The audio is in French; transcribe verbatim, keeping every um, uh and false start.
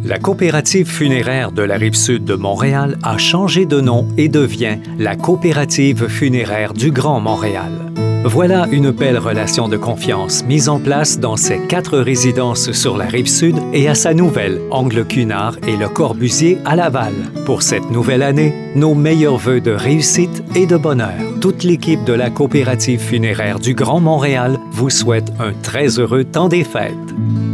La coopérative funéraire de la Rive-Sud de Montréal a changé de nom et devient la Coopérative funéraire du Grand Montréal. Voilà une belle relation de confiance mise en place dans ses quatre résidences sur la Rive-Sud et à sa nouvelle Angle-Cunard et Le Corbusier à Laval. Pour cette nouvelle année, nos meilleurs vœux de réussite et de bonheur. Toute l'équipe de la Coopérative funéraire du Grand Montréal vous souhaite un très heureux temps des fêtes.